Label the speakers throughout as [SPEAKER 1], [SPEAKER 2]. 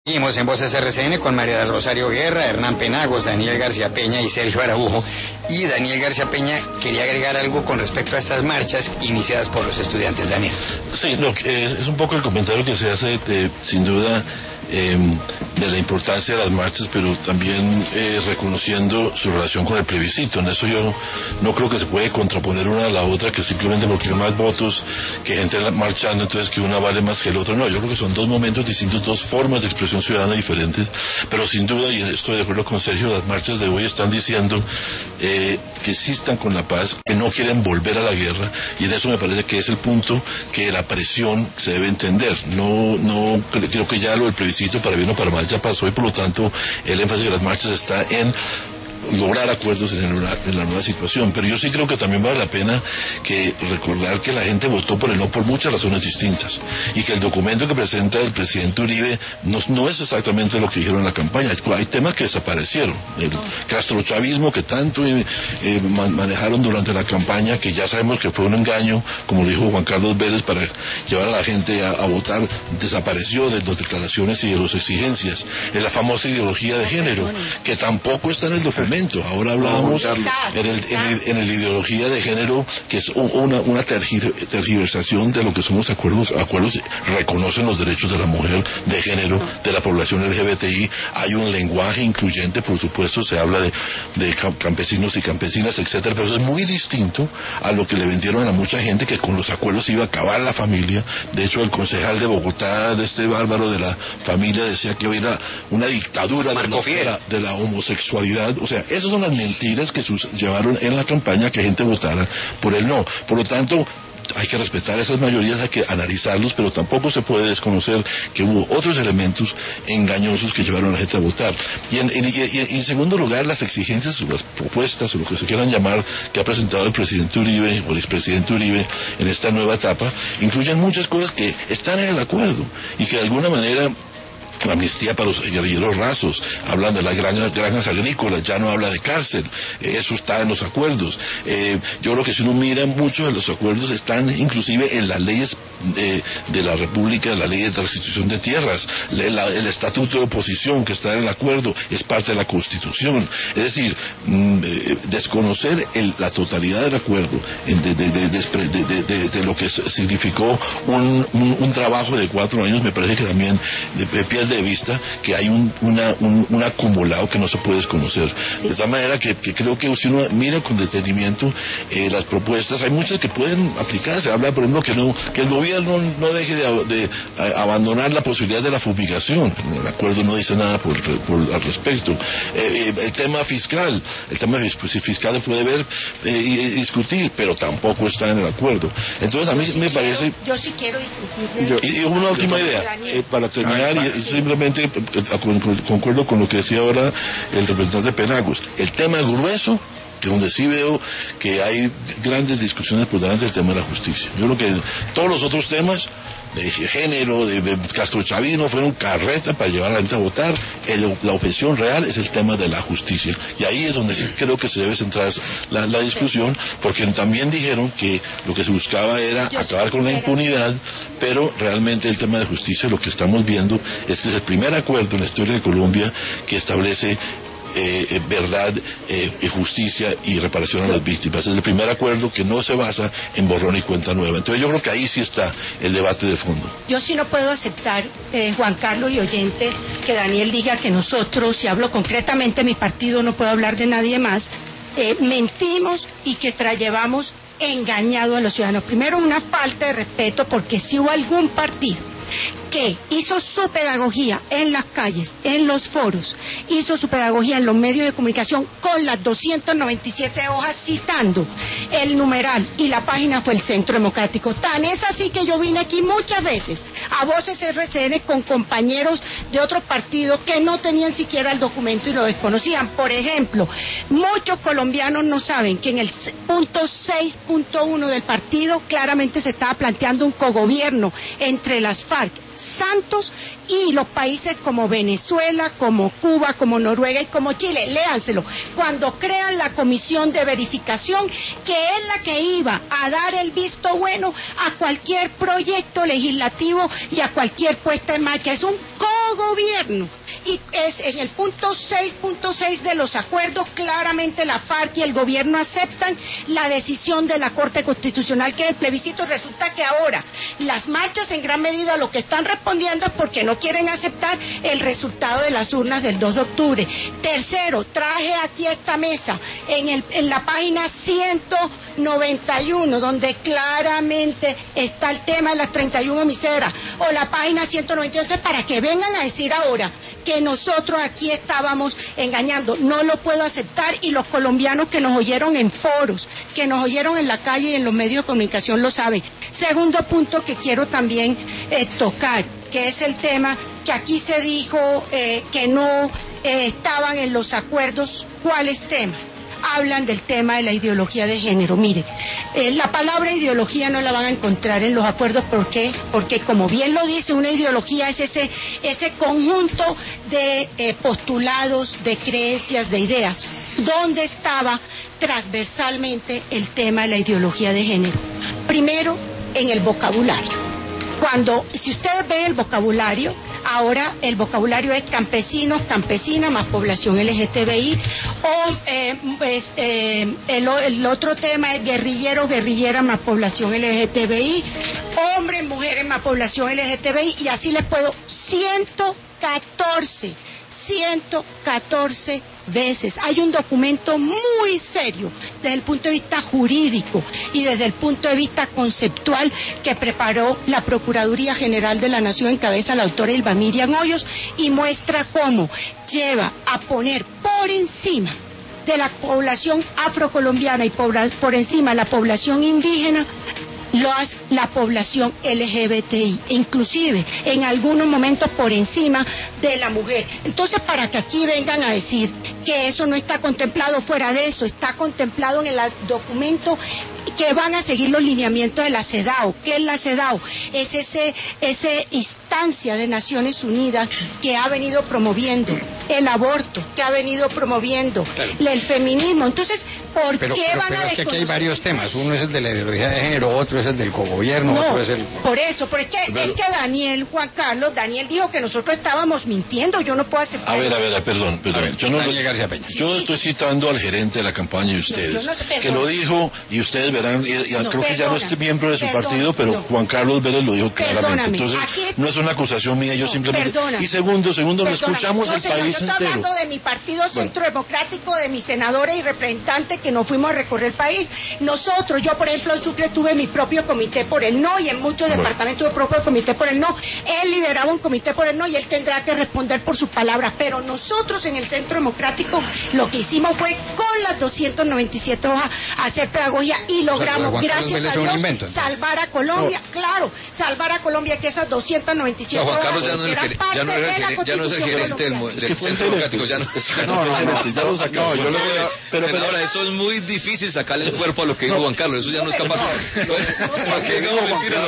[SPEAKER 1] Seguimos en Voces RCN con María del Rosario Guerra, Hernán Penagos, Daniel García Peña y Sergio Araujo. Y Daniel García Peña quería agregar algo con respecto a estas marchas iniciadas por los estudiantes. Daniel.
[SPEAKER 2] Sí, es un poco el comentario que se hace, sin duda, de la importancia de las marchas, pero también reconociendo su relación con el plebiscito. En eso yo no creo que se puede contraponer una a la otra, que simplemente porque hay más votos que gente marchando, entonces que una vale más que el otro. No, yo creo que son dos momentos distintos, dos formas de expresión ciudadana diferentes, pero sin duda, y estoy de acuerdo con Sergio, las marchas de hoy están diciendo que sí están con la paz, que no quieren volver a la guerra, y en eso me parece que es el punto que la presión se debe entender. No creo que ya lo del plebiscito, para bien o para mal, ya pasó, y por lo tanto el énfasis de las marchas está en lograr acuerdos en la nueva situación. Pero yo sí creo que también vale la pena que recordar que la gente votó por el no por muchas razones distintas, y que el documento que presenta el presidente Uribe no es exactamente lo que dijeron en la campaña. Hay temas que desaparecieron, el castrochavismo que tanto manejaron durante la campaña, que ya sabemos que fue un engaño, como lo dijo Juan Carlos Vélez, para llevar a la gente a votar, desapareció de las declaraciones y de las exigencias. Es la famosa ideología de género, que tampoco está en el documento. Ahora hablábamos en el ideología de género, que es una tergiversación de lo que son los acuerdos. Reconocen los derechos de la mujer, de género, de la población LGBTI. Hay un lenguaje incluyente, por supuesto, se habla de campesinos y campesinas, etcétera, pero eso es muy distinto a lo que le vendieron a mucha gente, que con los acuerdos iba a acabar la familia. De hecho, el concejal de Bogotá, de este bárbaro de la familia, decía que hubiera una dictadura de la homosexualidad. O sea, esas son las mentiras que llevaron en la campaña que gente votara por el no. Por lo tanto, hay que respetar esas mayorías, hay que analizarlos, pero tampoco se puede desconocer que hubo otros elementos engañosos que llevaron a la gente a votar. Y en segundo lugar, las exigencias, las propuestas, o lo que se quieran llamar, que ha presentado el presidente Uribe o el expresidente Uribe en esta nueva etapa, incluyen muchas cosas que están en el acuerdo y que de alguna manera... La amnistía para los guerrilleros rasos, hablan de las granjas agrícolas, ya no habla de cárcel, eso está en los acuerdos. Yo creo que si uno mira, muchos de los acuerdos están inclusive en las leyes de la República, la ley de restitución de tierras, el estatuto de oposición que está en el acuerdo, es parte de la Constitución. Es decir, desconocer la totalidad del acuerdo, de lo que significó un trabajo de 4 años, me parece que también pierde de vista que hay un acumulado que no se puede desconocer. Sí. De tal manera que creo que si uno mira con detenimiento las propuestas, hay muchas que pueden aplicarse. Habla, por ejemplo, que el gobierno no deje de abandonar la posibilidad de la fumigación. El acuerdo no dice nada al respecto. El tema fiscal se puede ver y discutir, pero tampoco está en el acuerdo. Entonces a mí me parece...
[SPEAKER 3] Yo sí quiero discutir.
[SPEAKER 2] Y una última idea, para terminar, simplemente concuerdo con lo que decía ahora el representante Penagos. El tema grueso, que donde sí veo que hay grandes discusiones por delante del tema de la justicia. Yo creo que todos los otros temas de género, de castrochavismo, fueron carreta para llevar a la gente a votar. La objeción real es el tema de la justicia, y ahí es donde sí creo que se debe centrar la discusión, porque también dijeron que lo que se buscaba era acabar con la impunidad, pero realmente el tema de justicia, lo que estamos viendo es que es el primer acuerdo en la historia de Colombia que establece verdad, justicia y reparación a las víctimas. Es el primer acuerdo que no se basa en borrón y cuenta nueva. Entonces yo creo que ahí sí está el debate de fondo.
[SPEAKER 3] Yo sí no puedo aceptar, Juan Carlos y oyente, que Daniel diga que nosotros, si hablo concretamente de mi partido, no puedo hablar de nadie más, mentimos y que llevamos engañado a los ciudadanos. Primero, una falta de respeto, porque si hubo algún partido que hizo su pedagogía en las calles, en los foros, hizo su pedagogía en los medios de comunicación con las 297 hojas citando el numeral y la página, fue el Centro Democrático. Tan es así que yo vine aquí muchas veces a Voces RCN con compañeros de otros partidos que no tenían siquiera el documento y lo desconocían. Por ejemplo, muchos colombianos no saben que en el punto 6.1 del partido claramente se estaba planteando un cogobierno entre las FARC, Santos y los países como Venezuela, como Cuba, como Noruega y como Chile. Léanselo. Cuando crean la comisión de verificación, que es la que iba a dar el visto bueno a cualquier proyecto legislativo y a cualquier puesta en marcha. Es un cogobierno. Y es en el punto 6.6 de los acuerdos, claramente la FARC y el gobierno aceptan la decisión de la Corte Constitucional, que es el plebiscito. Resulta que ahora las marchas en gran medida lo que están respondiendo es porque no quieren aceptar el resultado de las urnas del 2 de octubre. Tercero, traje aquí a esta mesa en la página 191, donde claramente está el tema de las 31 emisoras, o la página 191, entonces, para que vengan a decir ahora que nosotros aquí estábamos engañando. No lo puedo aceptar, y los colombianos que nos oyeron en foros, que nos oyeron en la calle y en los medios de comunicación lo saben. Segundo punto que quiero también tocar, que es el tema que aquí se dijo que no estaban en los acuerdos. ¿Cuáles temas? Hablan del tema de la ideología de género. Mire, la palabra ideología no la van a encontrar en los acuerdos. ¿Por qué? Porque, como bien lo dice, una ideología es ese conjunto de postulados, de creencias, de ideas. ¿Dónde estaba transversalmente el tema de la ideología de género? Primero, en el vocabulario. Si ustedes ven el vocabulario, ahora el vocabulario es campesinos, campesinas, más población LGTBI, o el otro tema es guerrilleros, guerrilleras, más población LGTBI, hombres, mujeres, más población LGTBI, y así les puedo, 114 veces. Hay un documento muy serio desde el punto de vista jurídico y desde el punto de vista conceptual que preparó la Procuraduría General de la Nación, en cabeza la doctora Ilva Miriam Hoyos, y muestra cómo lleva a poner por encima de la población afrocolombiana y por encima de la población indígena la población LGBTI, inclusive en algunos momentos por encima de la mujer. Entonces, para que aquí vengan a decir que eso no está contemplado, fuera de eso, está contemplado en el documento que van a seguir los lineamientos de la CEDAW. ¿Qué es la CEDAW? Es esa instancia de Naciones Unidas que ha venido promoviendo el aborto, que ha venido promoviendo el feminismo. Entonces, ¿por qué van a desconocer?
[SPEAKER 1] Es que aquí hay varios temas. Uno es el de la ideología de género, otro es el del cogobierno, otro es el...
[SPEAKER 3] Por eso, porque es que Daniel dijo que nosotros estábamos mintiendo. Yo no puedo aceptar.
[SPEAKER 2] A ver, perdón.
[SPEAKER 1] Daniel García Peña.
[SPEAKER 2] Yo estoy citando al gerente de la campaña de ustedes, que lo dijo, y ustedes verán, creo que ya no es miembro de su partido, pero Juan Carlos Vélez lo dijo claramente. Entonces, no es una acusación mía, yo simplemente... Y segundo, no escuchamos el país entero. Yo estoy hablando
[SPEAKER 3] de mi partido Centro Democrático, de mis senadores y representantes que nos fuimos a recorrer el país. Nosotros, yo por ejemplo en Sucre tuve mi propio comité por el no, y en muchos departamentos tuve propio comité por el no. Él lideraba un comité por el no y él tendrá que responder por sus palabras, pero nosotros en el Centro Democrático lo que hicimos fue con las 297 hojas hacer pedagogía y logramos, gracias a Dios, salvar a Colombia. Claro, salvar a Colombia, que esas 297
[SPEAKER 4] Juan
[SPEAKER 3] hojas
[SPEAKER 4] Carlos
[SPEAKER 3] eran parte de la Constitución.
[SPEAKER 4] ya no es el gerente del Centro Democrático, ya no lo sacamos. Pero eso es muy difícil sacarle el cuerpo a lo que dijo Juan Carlos, eso ya no es capaz. Para que digamos mentiras,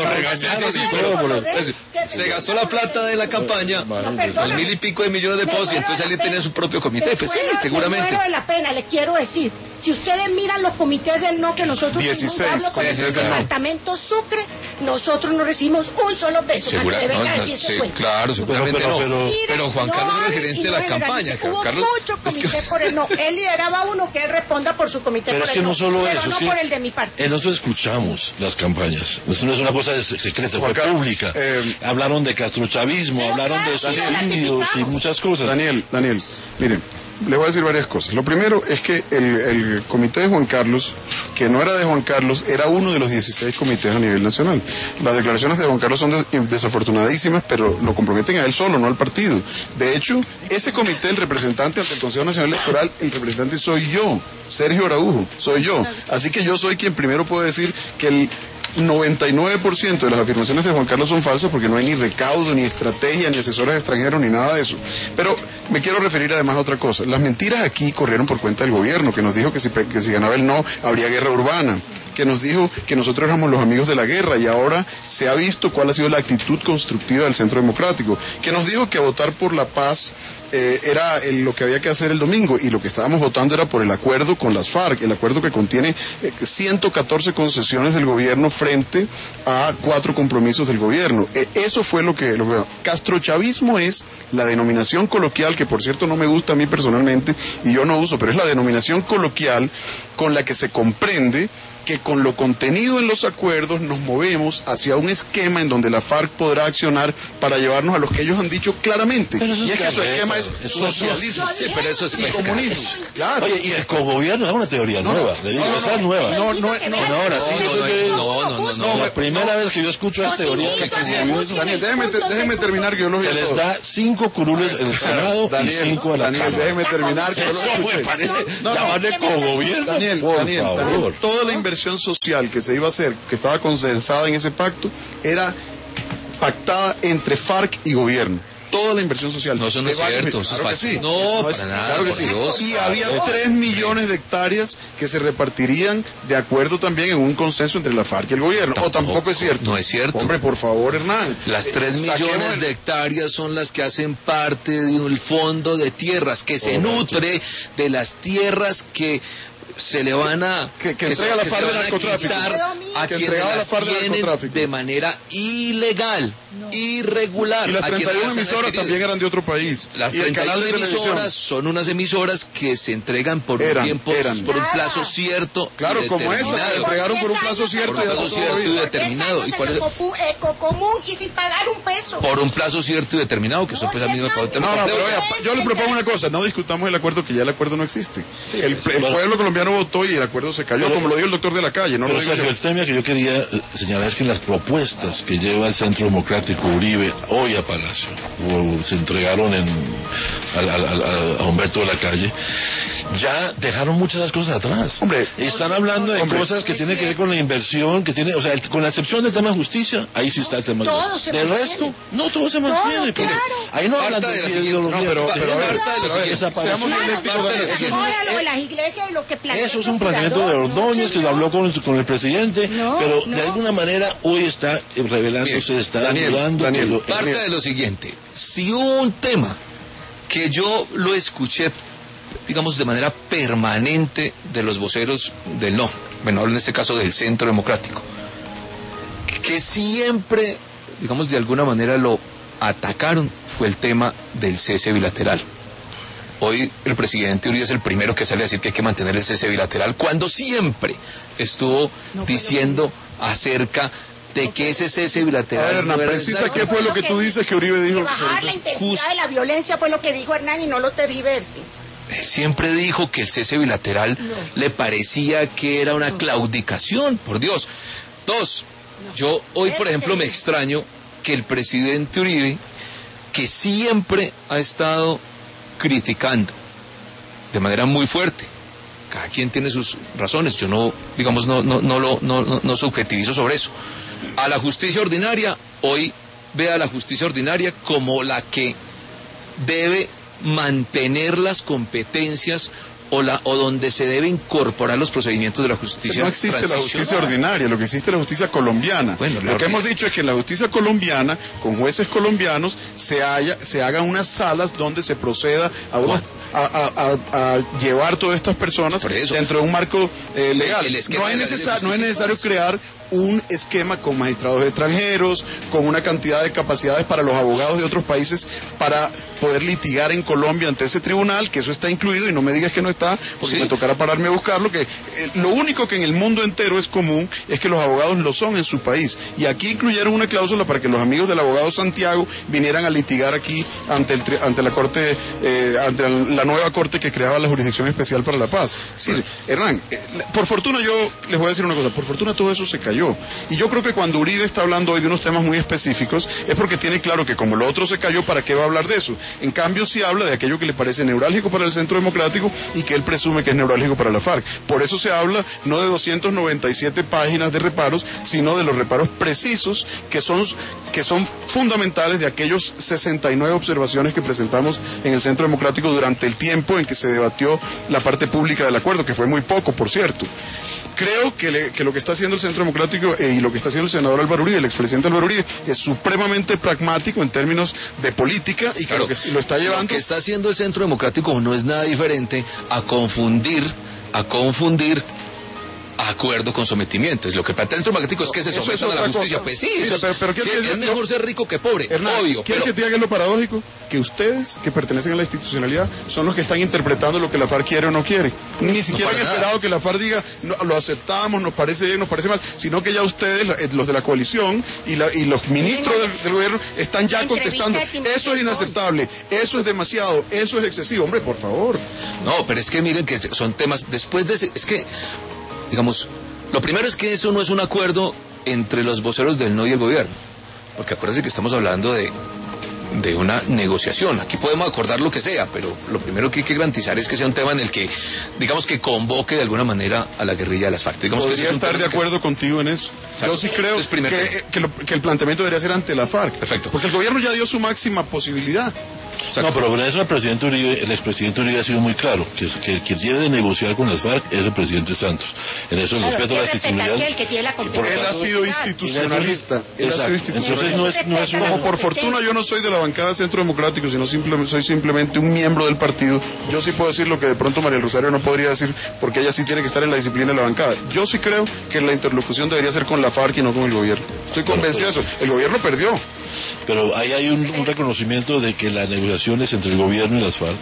[SPEAKER 4] se gastó la plata de la campaña, 2.000 y pico de millones de pesos, y entonces él tiene su propio comité. Pues sí, seguramente.
[SPEAKER 3] No vale la pena, le quiero decir, si ustedes miran los comités del no que nosotros
[SPEAKER 5] 16
[SPEAKER 3] con el departamento Sucre, nosotros no recibimos un solo peso.
[SPEAKER 4] Claro, seguramente no. Pero Juan Carlos era el gerente de la campaña.
[SPEAKER 3] Hubo mucho comité por el no. Él lideraba uno, que él responda por su comité
[SPEAKER 2] pero
[SPEAKER 3] por
[SPEAKER 2] es que
[SPEAKER 3] el
[SPEAKER 2] no solo
[SPEAKER 3] pero
[SPEAKER 2] eso,
[SPEAKER 3] no por el de mi partido.
[SPEAKER 2] Nosotros escuchamos las campañas. Esto no es una cosa secreta, fue pública. Hablaron de castrochavismo, hablaron de suicidios y muchas cosas.
[SPEAKER 5] Daniel, miren, le voy a decir varias cosas. Lo primero es que el comité de Juan Carlos, que no era de Juan Carlos, era uno de los 16 comités a nivel nacional. Las declaraciones de Juan Carlos son desafortunadísimas, pero lo comprometen a él solo, no al partido. De hecho, ese comité, el representante ante el Consejo Nacional Electoral, el representante soy yo, Sergio Araujo, soy yo. Así que yo soy quien primero puede decir que el 99% de las afirmaciones de Juan Carlos son falsas, porque no hay ni recaudo, ni estrategia, ni asesores extranjeros, ni nada de eso. Pero me quiero referir además a otra cosa. Las mentiras aquí corrieron por cuenta del gobierno, que nos dijo que si ganaba el no, habría guerra urbana, que nos dijo que nosotros éramos los amigos de la guerra, y ahora se ha visto cuál ha sido la actitud constructiva del Centro Democrático, que nos dijo que votar por la paz era lo que había que hacer el domingo, y lo que estábamos votando era por el acuerdo con las FARC, el acuerdo que contiene 114 concesiones del gobierno frente a 4 compromisos del gobierno. Eso fue lo que castrochavismo es la denominación coloquial, que por cierto no me gusta a mí personalmente y yo no uso, pero es la denominación coloquial con la que se comprende que con lo contenido en los acuerdos nos movemos hacia un esquema en donde la FARC podrá accionar para llevarnos a los que ellos han dicho claramente. Y es que su esquema es socialismo.
[SPEAKER 4] Sí, pero eso es
[SPEAKER 5] comunismo. Claro.
[SPEAKER 2] Oye, y el cogobierno es una teoría nueva. Le digo, esa es nueva.
[SPEAKER 5] No.
[SPEAKER 2] La primera vez que yo escucho esa teoría que
[SPEAKER 5] Daniel, déjeme terminar, que yo lo vi.
[SPEAKER 2] Se les da 5 curules en el Senado y 5 a la Cámara.
[SPEAKER 5] Daniel, déjeme terminar, que yo lo escuché.
[SPEAKER 2] Eso me parece llamarle cogobierno.
[SPEAKER 5] Daniel, toda la inversión social que se iba a hacer, que estaba condensada en ese pacto, pactada entre FARC y gobierno. Toda la inversión social.
[SPEAKER 4] No, eso no es cierto.
[SPEAKER 5] Claro que sí.
[SPEAKER 4] No, para nada.
[SPEAKER 5] Claro que sí. Y había 3 millones de hectáreas que se repartirían de acuerdo también en un consenso entre la FARC y el gobierno. Tampoco es cierto.
[SPEAKER 4] No es cierto.
[SPEAKER 5] Hombre, por favor, Hernán.
[SPEAKER 4] Las 3 millones de hectáreas son las que hacen parte de un fondo de tierras que se nutre de las tierras que se le van a
[SPEAKER 5] que entrega la FARC de narcotráfico,
[SPEAKER 4] a quienes las tienen de manera ilegal, irregular.
[SPEAKER 5] Y las 31 emisoras también eran de otro país.
[SPEAKER 4] Las 31 emisoras son unas emisoras que se entregan por un tiempo, por un plazo cierto.
[SPEAKER 5] Claro, como esta, que entregaron por un plazo cierto
[SPEAKER 4] y determinado.
[SPEAKER 3] ¿Y cuál es? Ecocomún y sin pagar un peso.
[SPEAKER 4] Por un plazo cierto y determinado, que eso pues a mí me
[SPEAKER 5] pero yo le propongo una cosa, no discutamos el acuerdo, que ya el acuerdo no existe. El pueblo colombiano votó y el acuerdo se cayó, como lo dijo el doctor de la calle.
[SPEAKER 2] Pero el tema que yo quería señalar es que las propuestas que lleva el Centro Democrático Uribe hoy a Palacio, se entregaron a Humberto de la Calle, ya dejaron muchas de las cosas atrás. Están hablando de cosas que tienen que ver con la inversión, que tiene, o sea, con la excepción del tema de justicia, ahí sí está el tema. Del resto, no, todo se mantiene.
[SPEAKER 3] Claro.
[SPEAKER 2] Ahí no hablan de la ideología.
[SPEAKER 5] Seamos dialécticos.
[SPEAKER 3] Lo de las iglesias y lo que plantea.
[SPEAKER 2] Eso es un planteamiento de Ordóñez, que lo habló con el presidente, pero de alguna manera hoy está revelándose, está ayudando.
[SPEAKER 4] Parte de lo siguiente: si hubo un tema que yo lo escuché, digamos, de manera permanente de los voceros del no, bueno, en este caso del Centro Democrático, que siempre, digamos, de alguna manera lo atacaron, fue el tema del cese bilateral. Hoy el presidente Uribe es el primero que sale a decir que hay que mantener el cese bilateral, cuando siempre estuvo diciendo acerca de que ese cese bilateral...
[SPEAKER 5] A ver, Hernán, precisa qué fue lo que tú dices que Uribe dijo.
[SPEAKER 3] Bajar la intensidad de la violencia fue lo que dijo Hernán, y no lo tergiverse.
[SPEAKER 4] Siempre dijo que el cese bilateral le parecía que era una claudicación, por Dios. 2, yo hoy, por ejemplo, me extraño que el presidente Uribe, que siempre ha estado criticando de manera muy fuerte, cada quien tiene sus razones, yo no, digamos, no subjetivizo sobre eso, a la justicia ordinaria, hoy ve a la justicia ordinaria como la que debe mantener las competencias o donde se debe incorporar los procedimientos de la justicia.
[SPEAKER 5] No existe la justicia ordinaria, lo que existe es la justicia colombiana.
[SPEAKER 4] Bueno,
[SPEAKER 5] lo que hemos dicho es que en la justicia colombiana, con jueces colombianos, se hagan unas salas donde se proceda a llevar todas estas personas dentro de un marco legal. No es necesario crear un esquema con magistrados extranjeros, con una cantidad de capacidades para los abogados de otros países para poder litigar en Colombia ante ese tribunal, que eso está incluido, y no me digas que no está, porque me tocará pararme a buscarlo, que lo único que en el mundo entero es común es que los abogados lo son en su país, y aquí incluyeron una cláusula para que los amigos del abogado Santiago vinieran a litigar aquí ante la corte, ante la nueva corte que creaba la Jurisdicción Especial para la Paz. Sí, Hernán, por fortuna, yo les voy a decir una cosa, por fortuna todo eso se cayó, y yo creo que cuando Uribe está hablando hoy de unos temas muy específicos es porque tiene claro que como lo otro se cayó, ¿para qué va a hablar de eso? En cambio, sí habla de aquello que le parece neurálgico para el Centro Democrático y que él presume que es neurálgico para la FARC. Por eso se habla no de 297 páginas de reparos, sino de los reparos precisos que son fundamentales de aquellos 69 observaciones que presentamos en el Centro Democrático durante el tiempo en que se debatió la parte pública del acuerdo, que fue muy poco, por cierto. creo que lo que está haciendo el Centro Democrático y lo que está haciendo el senador Álvaro Uribe, el expresidente Álvaro Uribe, es supremamente pragmático en términos de política y que
[SPEAKER 4] Claro,
[SPEAKER 5] lo está llevando.
[SPEAKER 4] Lo que está haciendo el Centro Democrático no es nada diferente a confundir acuerdo con sometimiento. Es lo que plantea el Centro Democrático es que se
[SPEAKER 5] Eso
[SPEAKER 4] sometan
[SPEAKER 5] es
[SPEAKER 4] a la
[SPEAKER 5] otra
[SPEAKER 4] justicia.
[SPEAKER 5] cosa.
[SPEAKER 4] Pues sí,
[SPEAKER 5] Mira,
[SPEAKER 4] eso
[SPEAKER 5] pero
[SPEAKER 4] sí, es mejor ser rico que pobre,
[SPEAKER 5] Hernán,
[SPEAKER 4] obvio.
[SPEAKER 5] ¿quieres que te diga que es lo paradójico? Que ustedes, que pertenecen a la institucionalidad, son los que están interpretando lo que la FARC quiere o no quiere. Ni siquiera han esperado que la FARC diga, no, lo aceptamos, nos parece bien, nos parece mal, sino que ya ustedes, los de la coalición y los ministros del gobierno, están ya contestando. Eso es inaceptable, eso es demasiado, eso es excesivo. Hombre, por favor.
[SPEAKER 4] No, pero es que miren que son temas, después de ese, es que, digamos, lo primero es que eso no es un acuerdo entre los voceros del no y el gobierno, porque acuérdense que estamos hablando de una negociación. Aquí podemos acordar lo que sea, pero lo primero que hay que garantizar es que sea un tema en el que, digamos, que convoque de alguna manera a la guerrilla de las FARC. Digamos que
[SPEAKER 5] Podría estar de acuerdo contigo en eso.
[SPEAKER 4] Exacto.
[SPEAKER 5] Yo sí creo que el planteamiento debería ser ante la FARC.
[SPEAKER 4] Perfecto.
[SPEAKER 5] Porque el gobierno ya dio su máxima posibilidad.
[SPEAKER 2] Exacto. No, pero con eso el expresidente Uribe ha sido muy claro, que quien tiene de negociar con las FARC es el presidente Santos. En eso el respeto a la institucionalidad.
[SPEAKER 3] El que tiene la competencia.
[SPEAKER 5] Él ha sido institucionalista.
[SPEAKER 2] Entonces no es
[SPEAKER 5] como por fortuna yo no soy de la bancada Centro Democrático, sino soy simplemente un miembro del partido. Yo sí puedo decir lo que de pronto María del Rosario no podría decir, porque ella sí tiene que estar en la disciplina de la bancada. Yo sí creo que la interlocución debería ser con la FARC y no con el gobierno. Estoy convencido de eso. El gobierno perdió.
[SPEAKER 2] Pero ahí hay un reconocimiento de que la negociación es entre el gobierno y las FARC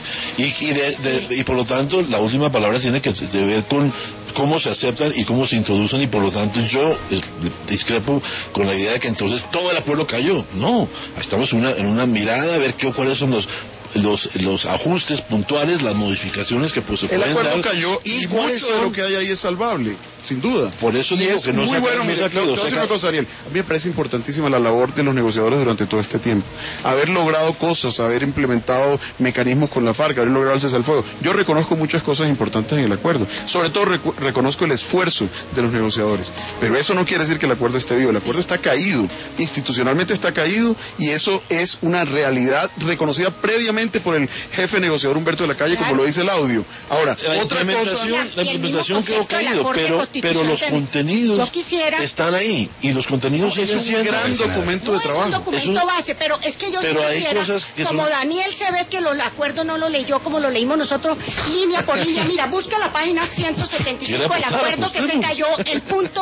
[SPEAKER 2] y por lo tanto la última palabra tiene que ver con cómo se aceptan y cómo se introducen, y por lo tanto yo discrepo con la idea de que entonces todo el acuerdo cayó. No, estamos en una mirada a ver cuáles son los ajustes puntuales, las modificaciones que pues, se pueden dar.
[SPEAKER 5] El acuerdo cayó y mucho de lo que hay ahí es salvable, sin duda.
[SPEAKER 2] Por eso digo que no
[SPEAKER 5] muy bueno. Mira, te voy a decir una cosa, Ariel. A mí me parece importantísima la labor de los negociadores durante todo este tiempo. Haber logrado cosas, haber implementado mecanismos con la FARC, haber logrado el cese al fuego. Yo reconozco muchas cosas importantes en el acuerdo. Sobre todo reconozco el esfuerzo de los negociadores. Pero eso no quiere decir que el acuerdo esté vivo. El acuerdo está caído. Institucionalmente está caído, y eso es una realidad reconocida previamente por el jefe negociador Humberto de la Calle, como lo dice el audio. Ahora,
[SPEAKER 2] la implementación quedó caído, pero los contenidos están ahí, y los contenidos
[SPEAKER 5] es un gran documento de trabajo.
[SPEAKER 3] Es un documento base, pero es que yo quisiera, como Daniel se ve que el acuerdo no lo leyó como lo leímos nosotros, línea por línea. Mira, busca la página 175 del acuerdo que se cayó, el punto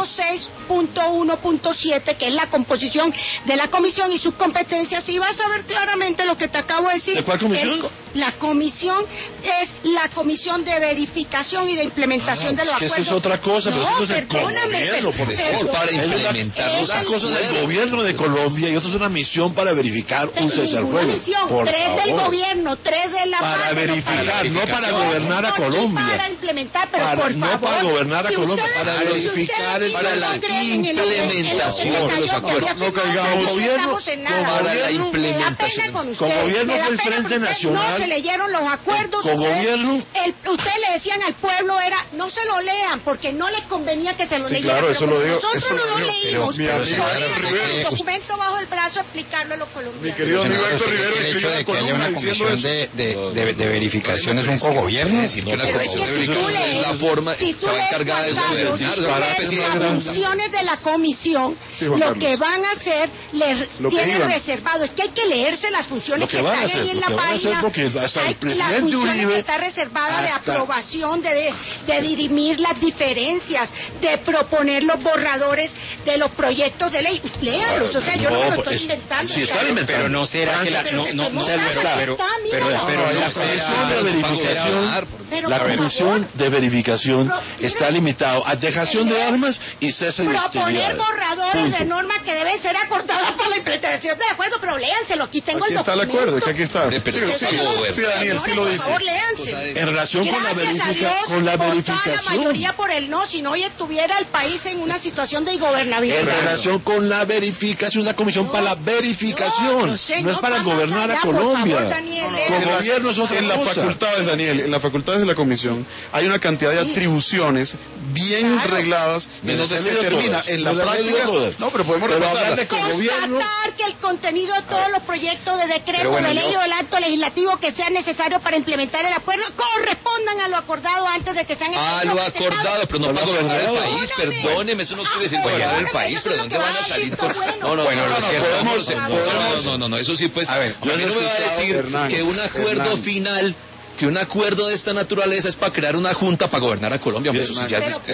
[SPEAKER 3] 6.1.7, que es la composición de la comisión y sus competencias, y vas a ver claramente lo que te acabo de decir.
[SPEAKER 2] ¿De cuál comisión?
[SPEAKER 3] La comisión es la comisión de verificación y de implementación de los acuerdos.
[SPEAKER 2] Eso es otra cosa, pero eso es el
[SPEAKER 3] gobierno,
[SPEAKER 2] por favor.
[SPEAKER 4] Para implementar
[SPEAKER 2] Una cosa es el gobierno de Colombia y otra es una misión para verificar un cese al fuego.
[SPEAKER 3] Tres del gobierno, tres de la
[SPEAKER 2] para verificar, no para gobernar a Colombia.
[SPEAKER 3] Para implementar, pero por favor.
[SPEAKER 2] No para gobernar a Colombia, para verificar
[SPEAKER 4] para la implementación de los acuerdos.
[SPEAKER 2] No caigamos gobierno,
[SPEAKER 4] para la implementación.
[SPEAKER 2] Con gobierno fue el Frente Nacional.
[SPEAKER 3] No se leyeron los acuerdos.
[SPEAKER 2] Con gobierno.
[SPEAKER 3] Ustedes le decían al pueblo no se lo lean, porque no les convenía que se lo leyeran.
[SPEAKER 5] Claro, eso lo digo.
[SPEAKER 3] Nosotros no lo leímos.
[SPEAKER 5] El
[SPEAKER 3] documento bajo el brazo, explicarlo a los colombianos.
[SPEAKER 5] Mi querido amigo Héctor Rivero
[SPEAKER 1] el hecho de que haya una comisión de verificación es un cogobierno.
[SPEAKER 4] Es decir, que una comisión de verificación es la forma, se va encargada de gobernar.
[SPEAKER 3] Las funciones de la comisión, lo que van a hacer, les tienen reservado. Es que hay que leerse las funciones que están ahí en la página.
[SPEAKER 2] Hasta el presidente
[SPEAKER 3] la función
[SPEAKER 2] Uribe
[SPEAKER 3] que está reservada de aprobación, de dirimir las diferencias, de proponer los borradores de los proyectos de ley. Léanlos, o sea, yo no me lo estoy inventando.
[SPEAKER 2] Sí, están inventando.
[SPEAKER 1] Pero no será que
[SPEAKER 2] la comisión de verificación está limitado a dejación de armas y cese de hostilidades.
[SPEAKER 3] Proponer borradores de normas que deben ser acordadas para la implementación del acuerdo, pero léanselo, aquí tengo el documento.
[SPEAKER 5] Aquí está el acuerdo, que aquí está. Sí, Daniel, sí lo dice.
[SPEAKER 3] Por favor, léanse.
[SPEAKER 2] En relación con la verificación.
[SPEAKER 3] La mayoría por el no, si no hoy estuviera el país en una situación de ingobernabilidad.
[SPEAKER 2] En relación con la verificación, una comisión para la verificación, no es para gobernar a Colombia.
[SPEAKER 3] Favor, Daniel,
[SPEAKER 2] con gobierno es otra cosa.
[SPEAKER 5] En las facultades, Daniel, en las facultades del la comisión, hay una cantidad de atribuciones bien regladas en donde se determina en la práctica. No, pero podemos repasarla.
[SPEAKER 3] Constatar que el contenido de todos los proyectos de decreto, de ley o del acto legislativo que sea necesario para implementar el acuerdo correspondan a lo acordado antes de que sean
[SPEAKER 4] lo acordado, pero no para gobernar el país, perdóneme, eso no quiere decir gobernar el país, pero ¿dónde van a salir? No, eso sí, pues, a mí no me va a decir que un acuerdo final, que un acuerdo de esta naturaleza es para crear una junta para gobernar a Colombia. Pues eso ya es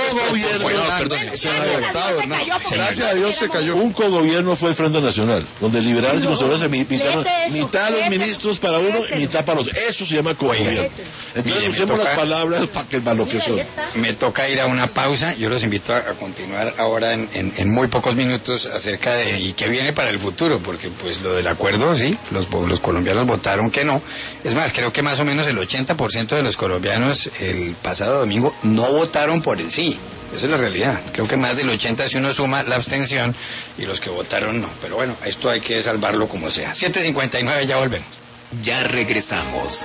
[SPEAKER 5] Gracias a Dios se cayó.
[SPEAKER 2] Un cogobierno fue el Frente Nacional, donde liberales y conservadores se mitad los ministros para uno y mitad para los. Eso se llama cogobierno. Entonces usemos las palabras para lo que son.
[SPEAKER 1] Me toca ir a una pausa. Yo los invito a continuar ahora en muy pocos minutos acerca de y qué viene para el futuro, porque pues lo del acuerdo, sí, los colombianos votaron que no. Es más, creo que más o menos el 80% de los colombianos el pasado domingo no votaron por el sí. Esa es la realidad. Creo que más del 80% si uno suma la abstención y los que votaron no. Pero bueno, esto hay que salvarlo como sea. 7:59, ya volvemos.
[SPEAKER 6] Ya regresamos.